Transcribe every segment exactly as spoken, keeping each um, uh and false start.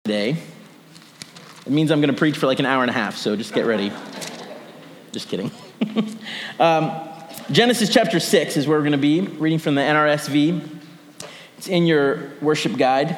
today. It means I'm going to preach for like an hour and a half, so just get ready. Just kidding. um, Genesis chapter six is where we're going to be, reading from the N R S V. It's in your worship guide.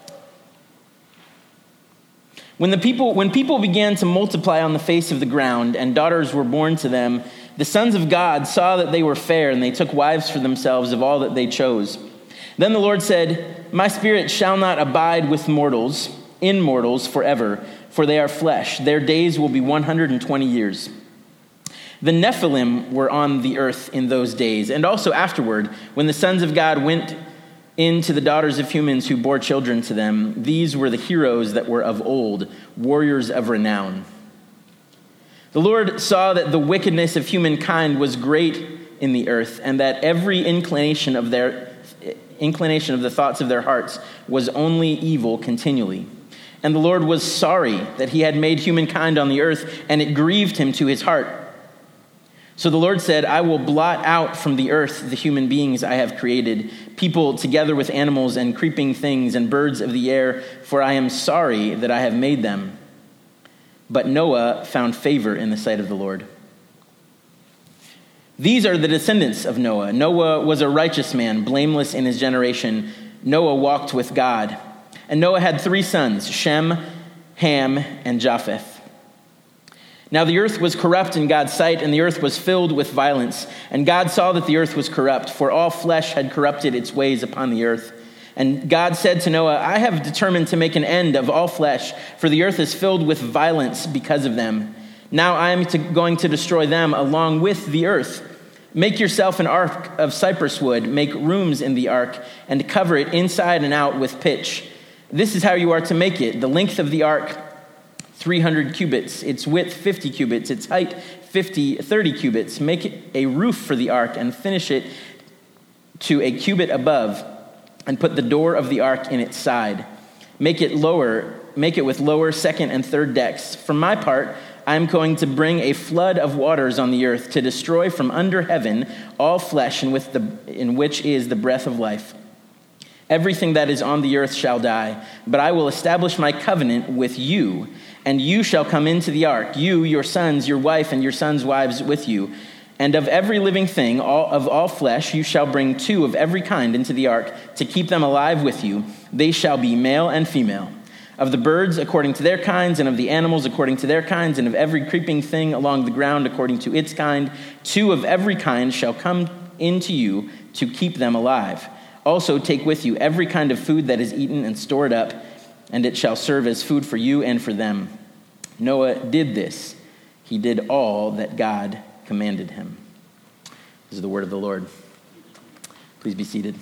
When the people, when people began to multiply on the face of the ground, and daughters were born to them, the sons of God saw that they were fair, and they took wives for themselves of all that they chose. Then the Lord said, "My spirit shall not abide with mortals, in mortals forever, for they are flesh. Their days will be one hundred twenty years. The Nephilim were on the earth in those days, and also afterward, when the sons of God went into the daughters of humans who bore children to them. These were the heroes that were of old, warriors of renown. The Lord saw that the wickedness of humankind was great in the earth, and that every inclination of their inclination of the thoughts of their hearts was only evil continually. And the Lord was sorry that he had made humankind on the earth, and it grieved him to his heart. So the Lord said, I will blot out from the earth the human beings I have created, people together with animals and creeping things and birds of the air, for I am sorry that I have made them. But Noah found favor in the sight of the Lord. These are the descendants of Noah. Noah was a righteous man, blameless in his generation. Noah walked with God. And Noah had three sons, Shem, Ham, and Japheth. Now the earth was corrupt in God's sight, and the earth was filled with violence. And God saw that the earth was corrupt, for all flesh had corrupted its ways upon the earth. And God said to Noah, I have determined to make an end of all flesh, for the earth is filled with violence because of them. Now I am to, going to destroy them along with the earth. Make yourself an ark of cypress wood, make rooms in the ark, and cover it inside and out with pitch. This is how you are to make it. The length of the ark, three hundred cubits, its width fifty cubits, its height fifty, thirty cubits. Make it a roof for the ark and finish it to a cubit above, and put the door of the ark in its side. Make it lower, make it with lower, second, and third decks. For my part, I am going to bring a flood of waters on the earth to destroy from under heaven all flesh in, with the, in which is the breath of life. Everything that is on the earth shall die, but I will establish my covenant with you, and you shall come into the ark, you, your sons, your wife, and your sons' wives with you. And of every living thing, all, of all flesh, you shall bring two of every kind into the ark to keep them alive with you. They shall be male and female. Of the birds according to their kinds, and of the animals according to their kinds, and of every creeping thing along the ground according to its kind, two of every kind shall come into you to keep them alive. Also take with you every kind of food that is eaten and stored up, and it shall serve as food for you and for them. Noah did this. He did all that God commanded him. This is the word of the Lord. Please be seated.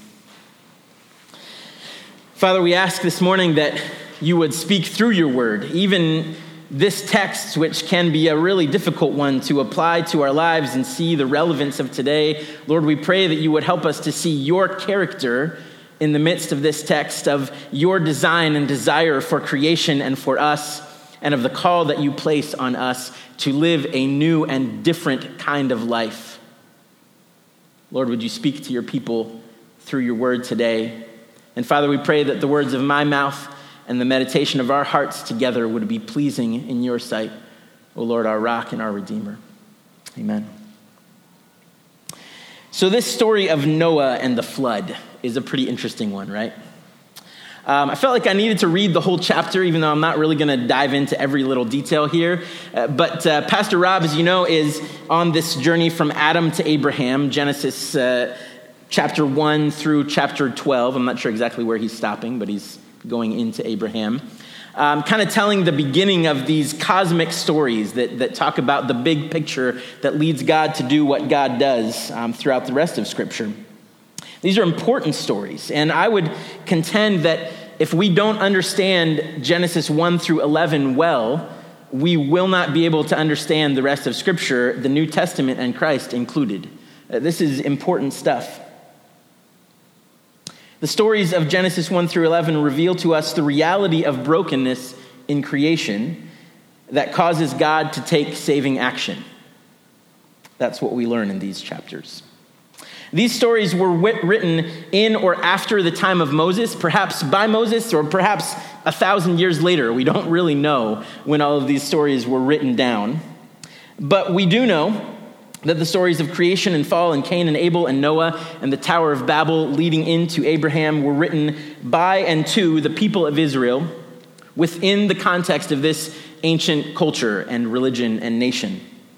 Father, we ask this morning that you would speak through your word, even this text, which can be a really difficult one to apply to our lives and see the relevance of today. Lord, we pray that you would help us to see your character in the midst of this text, of your design and desire for creation and for us, and of the call that you place on us to live a new and different kind of life. Lord, would you speak to your people through your word today? And Father, we pray that the words of my mouth and the meditation of our hearts together would be pleasing in your sight, O Lord, our rock and our redeemer. Amen. So this story of Noah and the flood is a pretty interesting one, right? Um, I felt like I needed to read the whole chapter, even though I'm not really going to dive into every little detail here. Uh, but uh, Pastor Rob, as you know, is on this journey from Adam to Abraham, Genesis uh, chapter one through chapter twelve. I'm not sure exactly where he's stopping, but he's going into Abraham. Um, kind of telling the beginning of these cosmic stories that, that talk about the big picture that leads God to do what God does um, throughout the rest of Scripture. These are important stories, and I would contend that if we don't understand Genesis one through eleven well, we will not be able to understand the rest of Scripture, the New Testament and Christ included. Uh, this is important stuff. The stories of Genesis one through eleven reveal to us the reality of brokenness in creation that causes God to take saving action. That's what we learn in these chapters. These stories were written in or after the time of Moses, perhaps by Moses or perhaps a thousand years later. We don't really know when all of these stories were written down. But we do know that the stories of creation and fall and Cain and Abel and Noah and the Tower of Babel leading into Abraham were written by and to the people of Israel within the context of this ancient culture and religion and nation.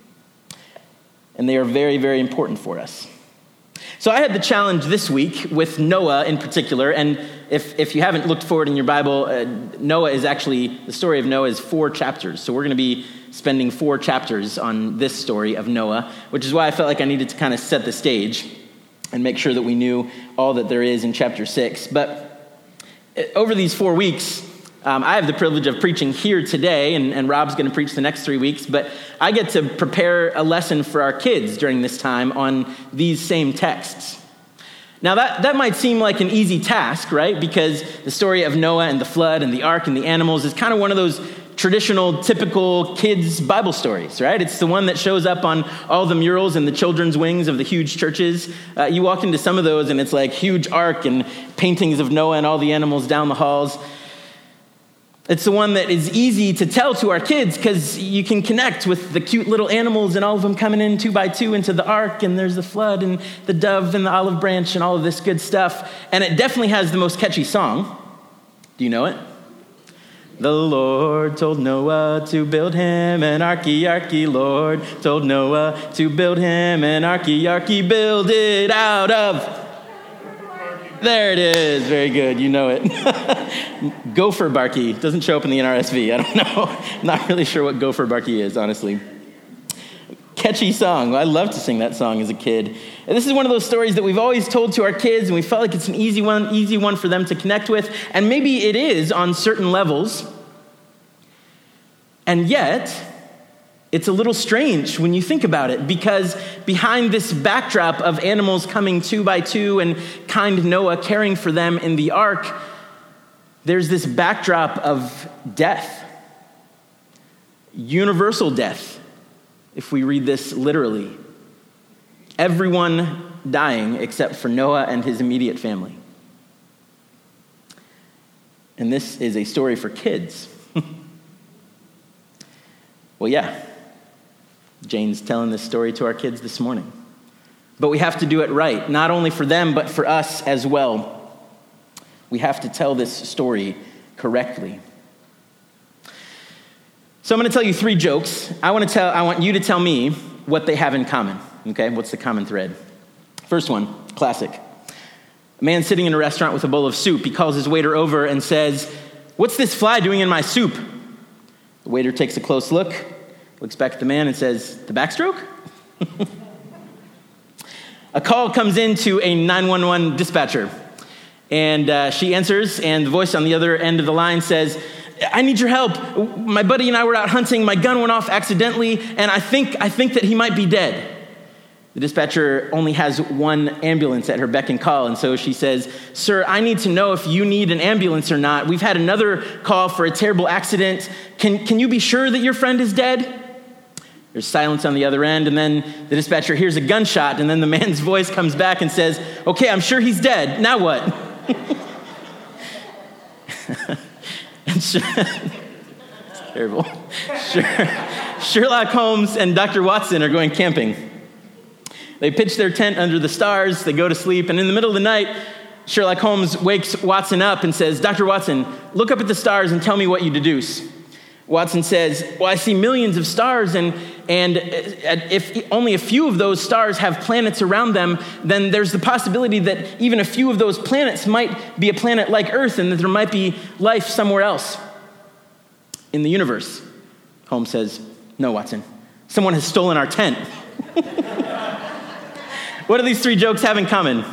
And they are very, very important for us. So I had the challenge this week with Noah in particular, and if, if you haven't looked forward in your Bible, uh, Noah is actually, the story of Noah is four chapters. So we're going to be spending four chapters on this story of Noah, which is why I felt like I needed to kind of set the stage and make sure that we knew all that there is in chapter six. But over these four weeks, Um, I have the privilege of preaching here today, and, and Rob's going to preach the next three weeks, but I get to prepare a lesson for our kids during this time on these same texts. Now, that, that might seem like an easy task, right? Because the story of Noah and the flood and the ark and the animals is kind of one of those traditional, typical kids' Bible stories, right? It's the one that shows up on all the murals and the children's wings of the huge churches. Uh, you walk into some of those, and it's like huge ark and paintings of Noah and all the animals down the halls. It's the one that is easy to tell to our kids because you can connect with the cute little animals and all of them coming in two by two into the ark, and there's the flood and the dove and the olive branch and all of this good stuff. And it definitely has the most catchy song. Do you know it? The Lord told Noah to build him an arky, arky. Lord told Noah to build him an arky, arky. Build it out of... There it is. Very good. You know it. Gopher Barky. Doesn't show up in the N R S V. I don't know. I'm not really sure what Gopher Barky is, honestly. Catchy song. I loved to sing that song as a kid. And this is one of those stories that we've always told to our kids, and we felt like it's an easy one, easy one for them to connect with. And maybe it is on certain levels. And yet, it's a little strange when you think about it, because behind this backdrop of animals coming two by two and kind Noah caring for them in the ark, there's this backdrop of death, universal death, if we read this literally. Everyone dying except for Noah and his immediate family. And this is a story for kids. Well, yeah. Jane's telling this story to our kids this morning. But we have to do it right, not only for them, but for us as well. We have to tell this story correctly. So I'm going to tell you three jokes. I want to tell. I want you to tell me what they have in common. Okay, what's the common thread? First one, classic. A man sitting in a restaurant with a bowl of soup. He calls his waiter over and says, "What's this fly doing in my soup?" The waiter takes a close look, looks back at the man and says, "The backstroke?" A call comes in to a nine one one dispatcher, and uh, she answers, and the voice on the other end of the line says, "I need your help. My buddy and I were out hunting. My gun went off accidentally, and I think I think that he might be dead." The dispatcher only has one ambulance at her beck and call, and so she says, "Sir, I need to know if you need an ambulance or not. We've had another call for a terrible accident. Can, can you be sure that your friend is dead?" There's silence on the other end, and then the dispatcher hears a gunshot, and then the man's voice comes back and says, "Okay, I'm sure he's dead. Now what?" and sure, it's terrible. Sure, Sherlock Holmes and Doctor Watson are going camping. They pitch their tent under the stars, they go to sleep, and in the middle of the night, Sherlock Holmes wakes Watson up and says, "Doctor Watson, look up at the stars and tell me what you deduce." Watson says, "Well, I see millions of stars, and, and if only a few of those stars have planets around them, then there's the possibility that even a few of those planets might be a planet like Earth, and that there might be life somewhere else in the universe." Holmes says, "No, Watson, someone has stolen our tent." What do these three jokes have in common?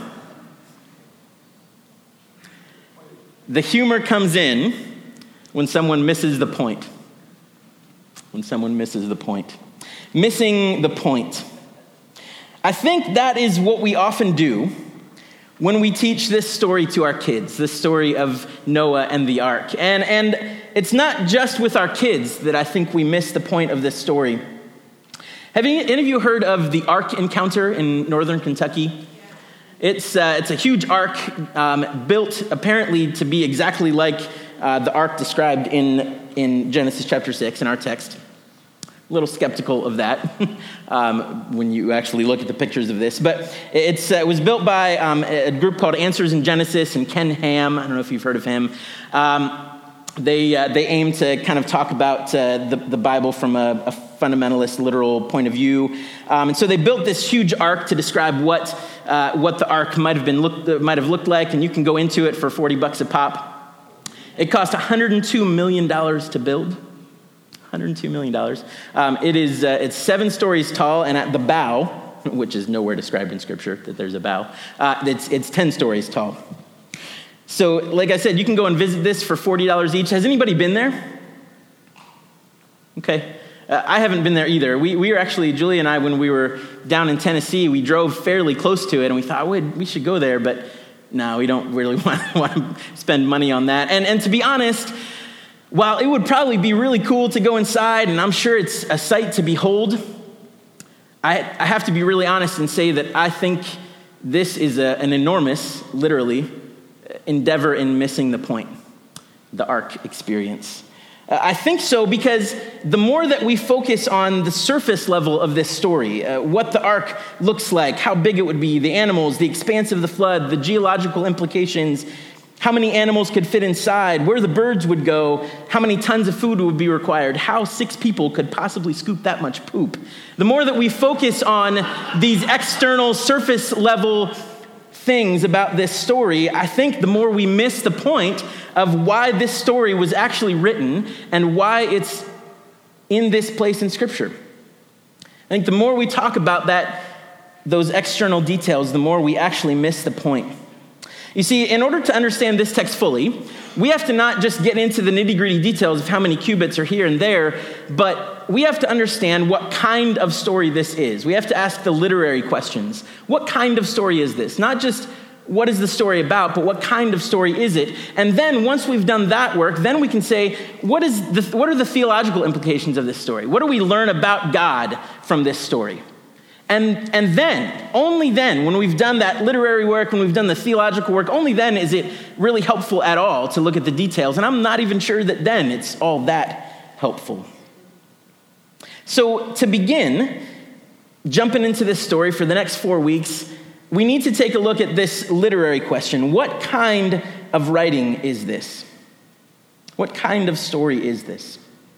The humor comes in when someone misses the point. When someone misses the point. Missing the point. I think that is what we often do when we teach this story to our kids, this story of Noah and the ark. And, and it's not just with our kids that I think we miss the point of this story. Have any, any of you heard of the Ark Encounter in northern Kentucky? It's uh, it's a huge ark um, built apparently to be exactly like uh, the ark described in, in Genesis chapter six, in our text. A little skeptical of that um, when you actually look at the pictures of this. But it's, uh, it was built by um, a group called Answers in Genesis and Ken Ham. I don't know if you've heard of him. Um, they uh, they aim to kind of talk about uh, the, the Bible from a, a fundamentalist, literal point of view. Um, and so they built this huge ark to describe what uh, what the ark might have been look, might have looked like. And you can go into it for forty bucks a pop. It cost one hundred two million dollars to build. one hundred two million dollars. Um, it is uh, it's seven stories tall, and at the bow, which is nowhere described in Scripture that there's a bow, uh, it's it's ten stories tall. So, like I said, you can go and visit this for forty dollars each. Has anybody been there? Okay. Uh, I haven't been there either. We we were actually, Julie and I, when we were down in Tennessee, we drove fairly close to it, and we thought, we we should go there, but no, we don't really want, want to spend money on that. And and to be honest, while it would probably be really cool to go inside, and I'm sure it's a sight to behold, I, I have to be really honest and say that I think this is a, an enormous, literally, endeavor in missing the point, the ark experience. Uh, I think so because the more that we focus on the surface level of this story, uh, what the ark looks like, how big it would be, the animals, the expanse of the flood, the geological implications, how many animals could fit inside, where the birds would go, how many tons of food would be required, how six people could possibly scoop that much poop. The more that we focus on these external surface level things about this story, I think the more we miss the point of why this story was actually written and why it's in this place in Scripture. I think the more we talk about that, those external details, the more we actually miss the point. You see, in order to understand this text fully, we have to not just get into the nitty-gritty details of how many cubits are here and there, but we have to understand what kind of story this is. We have to ask the literary questions. What kind of story is this? Not just what is the story about, but what kind of story is it? And then once we've done that work, then we can say, what is the, what are the theological implications of this story? What do we learn about God from this story? And, and then, only then, when we've done that literary work, when we've done the theological work, only then is it really helpful at all to look at the details. And I'm not even sure that then it's all that helpful. So to begin, jumping into this story for the next four weeks, we need to take a look at this literary question. What kind of writing is this? What kind of story is this?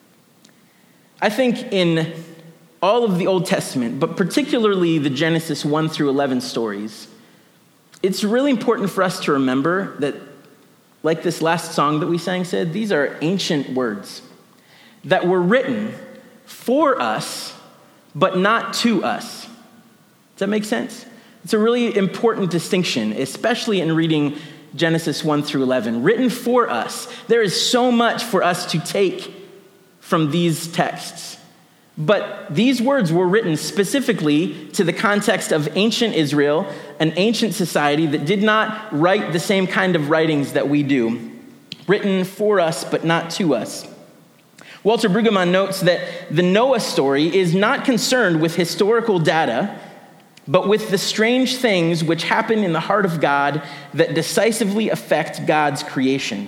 I think in all of the Old Testament, but particularly the Genesis one through eleven stories, it's really important for us to remember that, like this last song that we sang said, these are ancient words that were written for us, but not to us. Does that make sense? It's a really important distinction, especially in reading Genesis one through eleven. Written for us. There is so much for us to take from these texts. But these words were written specifically to the context of ancient Israel, an ancient society that did not write the same kind of writings that we do. Written for us, but not to us. Walter Brueggemann notes that the Noah story is not concerned with historical data, but with the strange things which happen in the heart of God that decisively affect God's creation.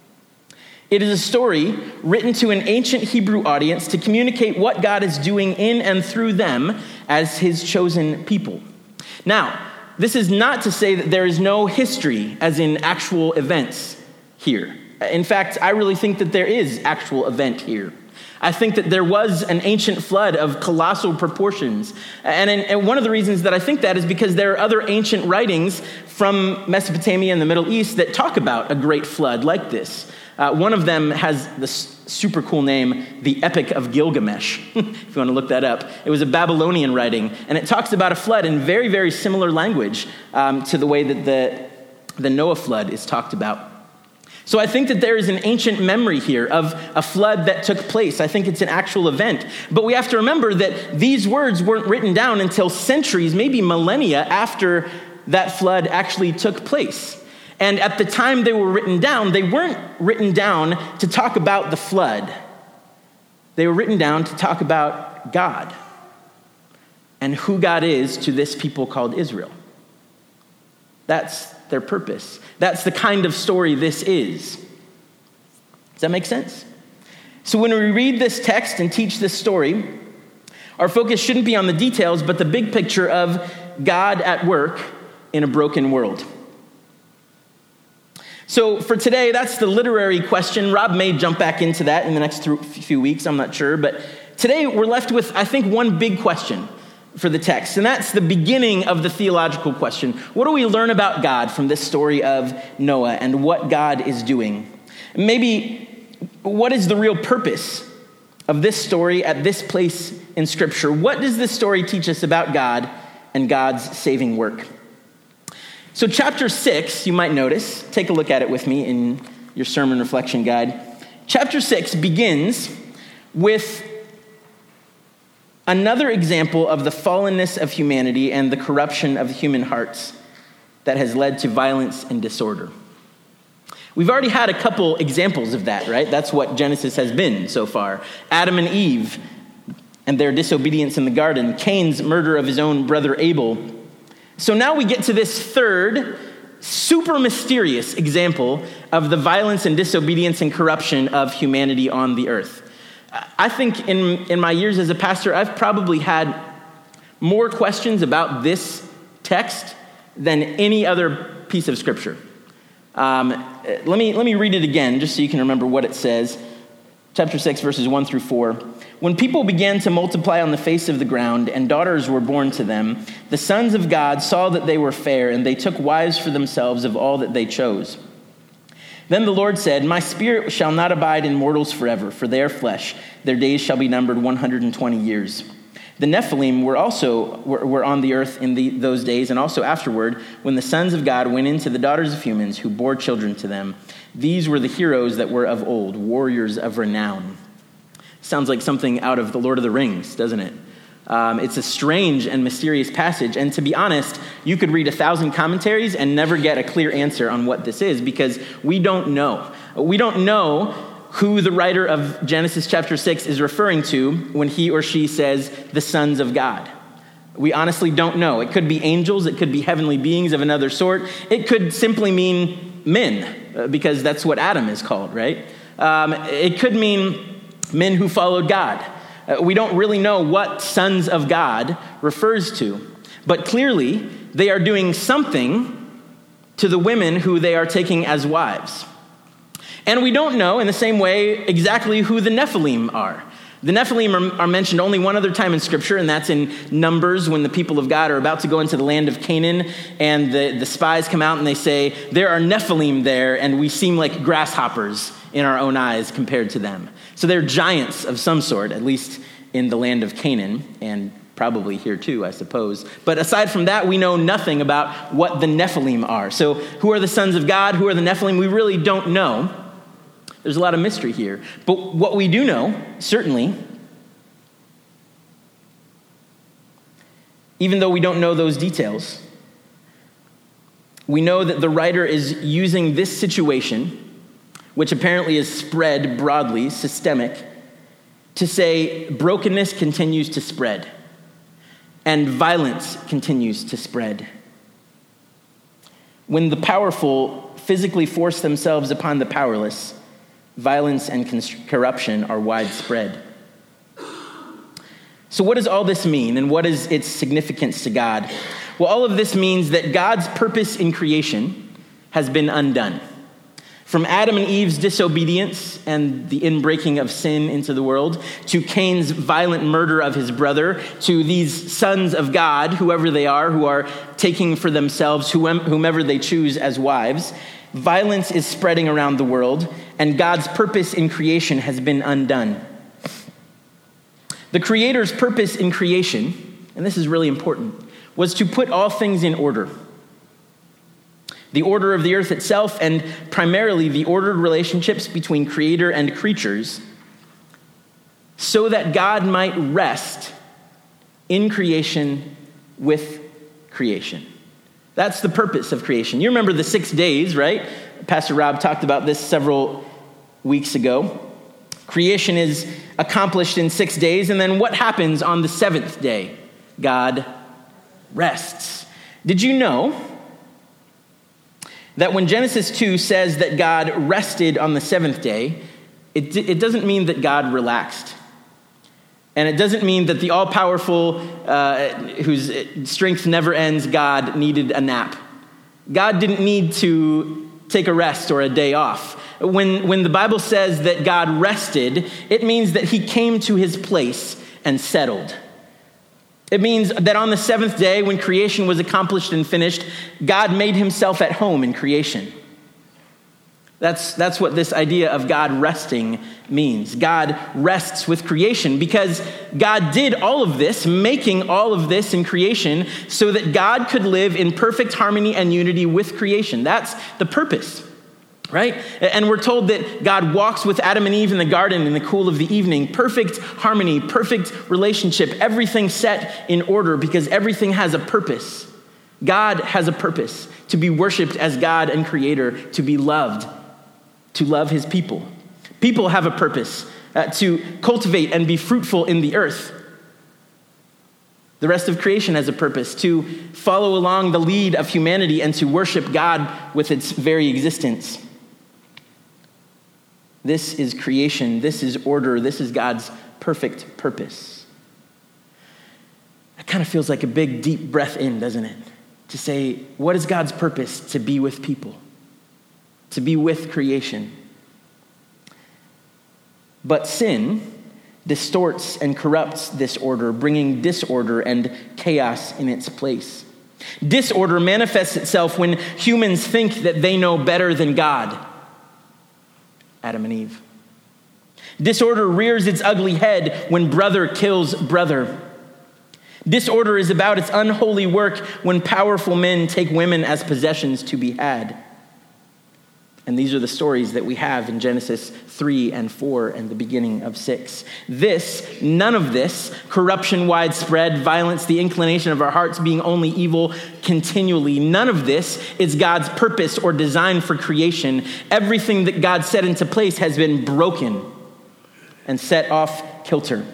It is a story written to an ancient Hebrew audience to communicate what God is doing in and through them as his chosen people. Now, this is not to say that there is no history, as in actual events here. In fact, I really think that there is actual event here. I think that there was an ancient flood of colossal proportions. And, and one of the reasons that I think that is because there are other ancient writings from Mesopotamia and the Middle East that talk about a great flood like this. Uh, one of them has the super cool name, the Epic of Gilgamesh, if you want to look that up. It was a Babylonian writing, and it talks about a flood in very, very similar language um, to the way that the, the Noah flood is talked about. So I think that there is an ancient memory here of a flood that took place. I think it's an actual event. But we have to remember that these words weren't written down until centuries, maybe millennia after that flood actually took place. And at the time they were written down, they weren't written down to talk about the flood. They were written down to talk about God and who God is to this people called Israel. That's their purpose. That's the kind of story this is. Does that make sense? So when we read this text and teach this story, our focus shouldn't be on the details, but the big picture of God at work in a broken world. So for today, that's the literary question. Rob may jump back into that in the next few weeks, I'm not sure. But today we're left with, I think, one big question for the text, and that's the beginning of the theological question. What do we learn about God from this story of Noah and what God is doing? Maybe what is the real purpose of this story at this place in Scripture? What does this story teach us about God and God's saving work? So chapter six, you might notice, take a look at it with me in your sermon reflection guide. Chapter six begins with another example of the fallenness of humanity and the corruption of human hearts that has led to violence and disorder. We've already had a couple examples of that, right? That's what Genesis has been so far. Adam and Eve and their disobedience in the garden, Cain's murder of his own brother Abel. So now we get to this third, super mysterious example of the violence and disobedience and corruption of humanity on the earth. I think in, in my years as a pastor, I've probably had more questions about this text than any other piece of Scripture. Um, let me, let me read it again, just so you can remember what it says. Chapter six, verses one through four. When people began to multiply on the face of the ground, and daughters were born to them, the sons of God saw that they were fair, and they took wives for themselves of all that they chose. Then the Lord said, My spirit shall not abide in mortals forever, for they are flesh. Their days shall be numbered one hundred twenty years. The Nephilim were also were, were on the earth in the, those days, and also afterward, when the sons of God went into the daughters of humans, who bore children to them. These were the heroes that were of old, warriors of renown. Sounds like something out of The Lord of the Rings, doesn't it? Um, it's a strange and mysterious passage. And to be honest, you could read a thousand commentaries and never get a clear answer on what this is, because we don't know. We don't know who the writer of Genesis chapter six is referring to when he or she says the sons of God. We honestly don't know. It could be angels. It could be heavenly beings of another sort. It could simply mean men, because that's what Adam is called, right? Um, it could mean men who followed God. Uh, we don't really know what sons of God refers to, but clearly they are doing something to the women who they are taking as wives. And we don't know, in the same way, exactly who the Nephilim are. The Nephilim are, are mentioned only one other time in Scripture, and that's in Numbers, when the people of God are about to go into the land of Canaan, and the, the spies come out and they say, there are Nephilim there, and we seem like grasshoppers in our own eyes compared to them. So they're giants of some sort, at least in the land of Canaan, and probably here too, I suppose. But aside from that, we know nothing about what the Nephilim are. So who are the sons of God? Who are the Nephilim? We really don't know. There's a lot of mystery here. But what we do know, certainly, even though we don't know those details, we know that the writer is using this situation, which apparently is spread broadly, systemic, to say brokenness continues to spread and violence continues to spread. When the powerful physically force themselves upon the powerless, violence and corruption are widespread. So what does all this mean, and what is its significance to God? Well, all of this means that God's purpose in creation has been undone. From Adam and Eve's disobedience and the inbreaking of sin into the world, to Cain's violent murder of his brother, to these sons of God, whoever they are, who are taking for themselves whomever they choose as wives, violence is spreading around the world, and God's purpose in creation has been undone. The Creator's purpose in creation, and this is really important, was to put all things in order. The order of the earth itself, and primarily the ordered relationships between Creator and creatures, so that God might rest in creation with creation. That's the purpose of creation. You remember the six days, right? Pastor Rob talked about this several weeks ago. Creation is accomplished in six days, and then what happens on the seventh day? God rests. Did you know that when Genesis two says that God rested on the seventh day, it, it doesn't mean that God relaxed. And it doesn't mean that the all-powerful, uh, whose strength never ends, God needed a nap. God didn't need to take a rest or a day off. When, when the Bible says that God rested, it means that he came to his place and settled. It means that on the seventh day, when creation was accomplished and finished, God made himself at home in creation. That's, that's what this idea of God resting means. God rests with creation because God did all of this, making all of this in creation so that God could live in perfect harmony and unity with creation. That's the purpose, right? And we're told that God walks with Adam and Eve in the garden in the cool of the evening. Perfect harmony, perfect relationship, everything set in order because everything has a purpose. God has a purpose to be worshiped as God and creator, to be loved, to love his people. People have a purpose uh, to cultivate and be fruitful in the earth. The rest of creation has a purpose to follow along the lead of humanity and to worship God with its very existence. This is creation. This is order. This is God's perfect purpose. It kind of feels like a big, deep breath in, doesn't it? To say, what is God's purpose? To be with people. To be with creation. But sin distorts and corrupts this order, bringing disorder and chaos in its place. Disorder manifests itself when humans think that they know better than God. Adam and Eve. Disorder rears its ugly head when brother kills brother. Disorder is about its unholy work when powerful men take women as possessions to be had. And these are the stories that we have in Genesis three and four and the beginning of six. This, none of this, corruption widespread, violence, the inclination of our hearts being only evil continually, none of this is God's purpose or design for creation. Everything that God set into place has been broken and set off kilter.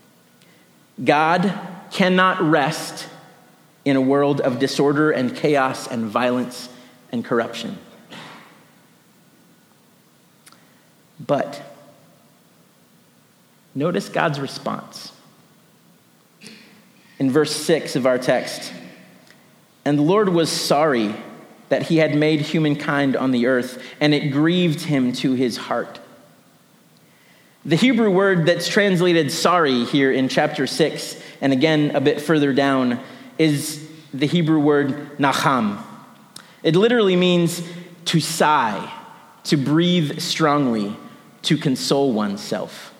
God cannot rest in a world of disorder and chaos and violence and corruption. But notice God's response. In verse six of our text, and the Lord was sorry that he had made humankind on the earth, and it grieved him to his heart. The Hebrew word that's translated sorry here in chapter six, and again a bit further down, is the Hebrew word nacham. It literally means to sigh, to breathe strongly, to console oneself.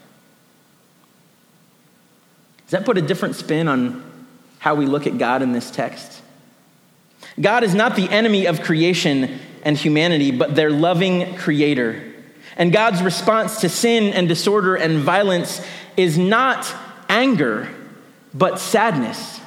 Does that put a different spin on how we look at God in this text? God is not the enemy of creation and humanity, but their loving creator. And God's response to sin and disorder and violence is not anger, but sadness.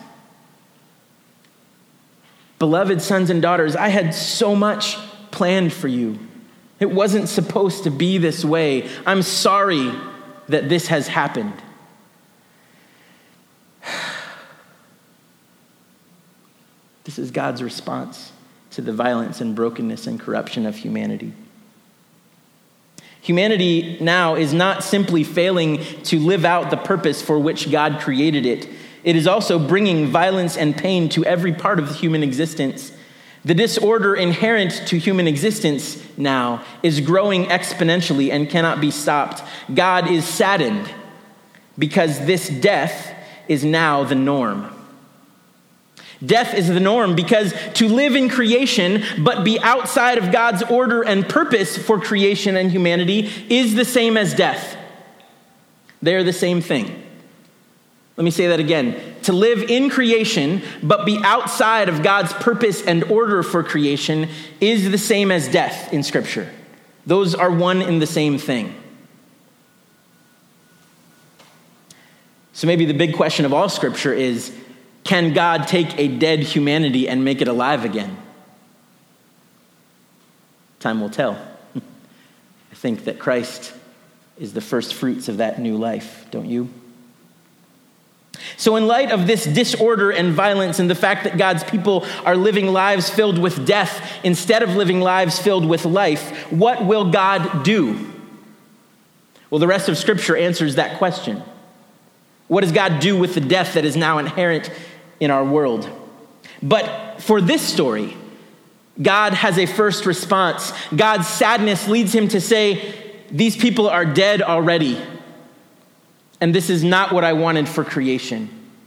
Beloved sons and daughters, I had so much planned for you. It wasn't supposed to be this way. I'm sorry that this has happened. This is God's response to the violence and brokenness and corruption of humanity. Humanity now is not simply failing to live out the purpose for which God created it. It is also bringing violence and pain to every part of the human existence. The disorder inherent to human existence now is growing exponentially and cannot be stopped. God is saddened because this death is now the norm. Death is the norm because to live in creation but be outside of God's order and purpose for creation and humanity is the same as death. They're the same thing. Let me say that again. To live in creation but be outside of God's purpose and order for creation is the same as death in Scripture. Those are one and the same thing. So maybe the big question of all Scripture is, can God take a dead humanity and make it alive again? Time will tell. I think that Christ is the first fruits of that new life, don't you? So in light of this disorder and violence and the fact that God's people are living lives filled with death instead of living lives filled with life, what will God do? Well, the rest of Scripture answers that question. What does God do with the death that is now inherent in our world? But for this story, God has a first response. God's sadness leads him to say, these people are dead already, and this is not what I wanted for creation.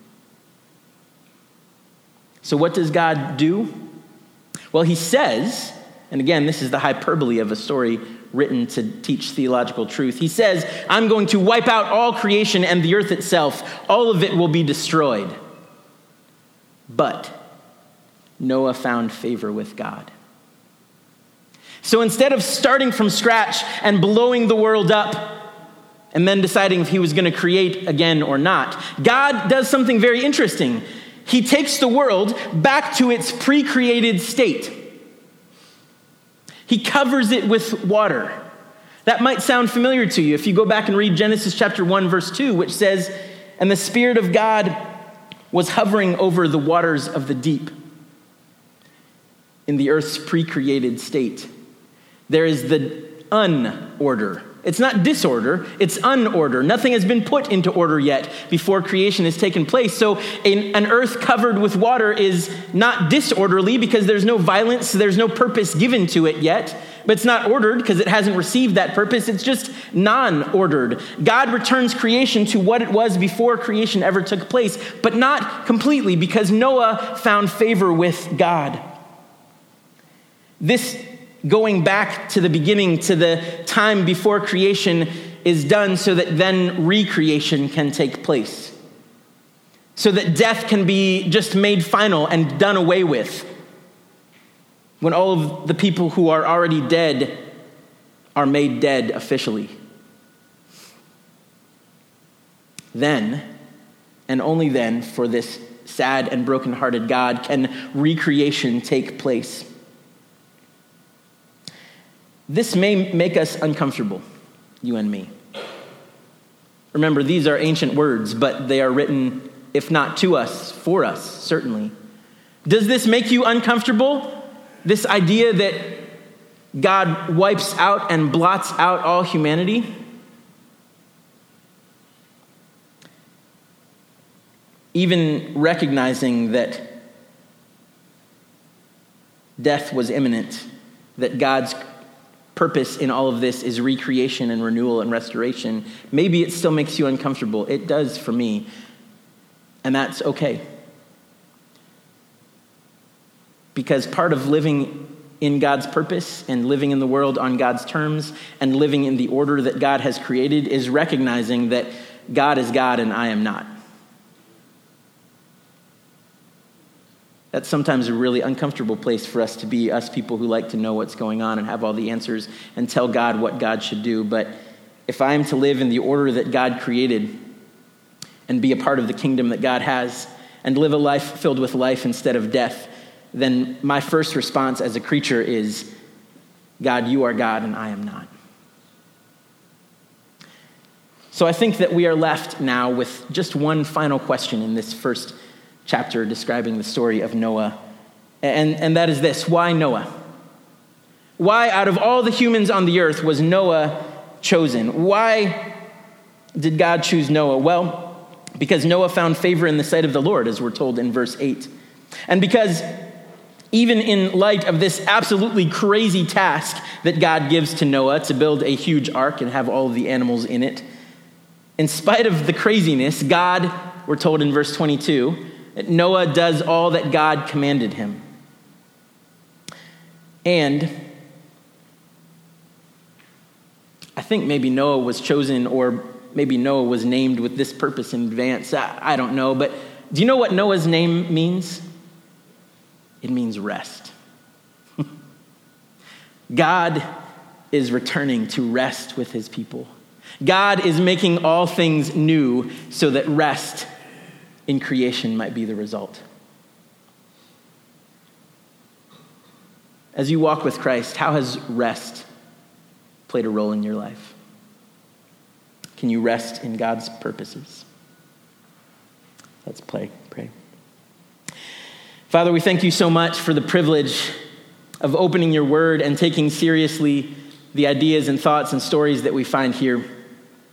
So what does God do? Well, he says, and again, this is the hyperbole of a story written to teach theological truth. He says, I'm going to wipe out all creation and the earth itself. All of it will be destroyed. But Noah found favor with God. So instead of starting from scratch and blowing the world up and then deciding if he was going to create again or not, God does something very interesting. He takes the world back to its pre-created state. He covers it with water. That might sound familiar to you if you go back and read Genesis chapter one, verse two, which says, and the Spirit of God was hovering over the waters of the deep in the earth's pre-created state. There is the unorder. It's not disorder, it's unorder. Nothing has been put into order yet before creation has taken place. So an, an earth covered with water is not disorderly because there's no violence, there's no purpose given to it yet. But it's not ordered because it hasn't received that purpose. It's just non-ordered. God returns creation to what it was before creation ever took place, but not completely because Noah found favor with God. This going back to the beginning, to the time before creation is done so that then recreation can take place. So that death can be just made final and done away with. When all of the people who are already dead are made dead officially. Then, and only then, for this sad and brokenhearted God, can recreation take place. This may make us uncomfortable, you and me. Remember, these are ancient words, but they are written, if not to us, for us, certainly. Does this make you uncomfortable? This idea that God wipes out and blots out all humanity? Even recognizing that death was imminent, that God's purpose in all of this is recreation and renewal and restoration, maybe it still makes you uncomfortable. It does for me, and that's okay. Because part of living in God's purpose and living in the world on God's terms and living in the order that God has created is recognizing that God is God and I am not. That's sometimes a really uncomfortable place for us to be, us people who like to know what's going on and have all the answers and tell God what God should do. But if I am to live in the order that God created and be a part of the kingdom that God has and live a life filled with life instead of death, then my first response as a creature is, God, you are God and I am not. So I think that we are left now with just one final question in this first chapter describing the story of Noah. And, and that is this: why Noah? Why, out of all the humans on the earth, was Noah chosen? Why did God choose Noah? Well, because Noah found favor in the sight of the Lord, as we're told in verse eight. And because even in light of this absolutely crazy task that God gives to Noah to build a huge ark and have all of the animals in it, in spite of the craziness, God, we're told in verse twenty-two, that Noah does all that God commanded him. And I think maybe Noah was chosen, or maybe Noah was named with this purpose in advance. I, I don't know, but do you know what Noah's name means? It means rest. God is returning to rest with his people. God is making all things new so that rest in creation might be the result. As you walk with Christ, how has rest played a role in your life? Can you rest in God's purposes? Let's pray. Pray. Father, we thank you so much for the privilege of opening your word and taking seriously the ideas and thoughts and stories that we find here.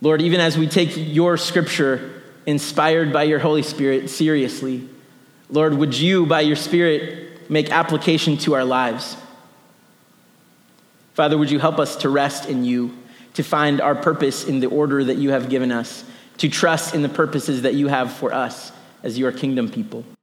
Lord, even as we take your scripture inspired by your Holy Spirit seriously, Lord, would you, by your Spirit, make application to our lives? Father, would you help us to rest in you, to find our purpose in the order that you have given us, to trust in the purposes that you have for us as your kingdom people.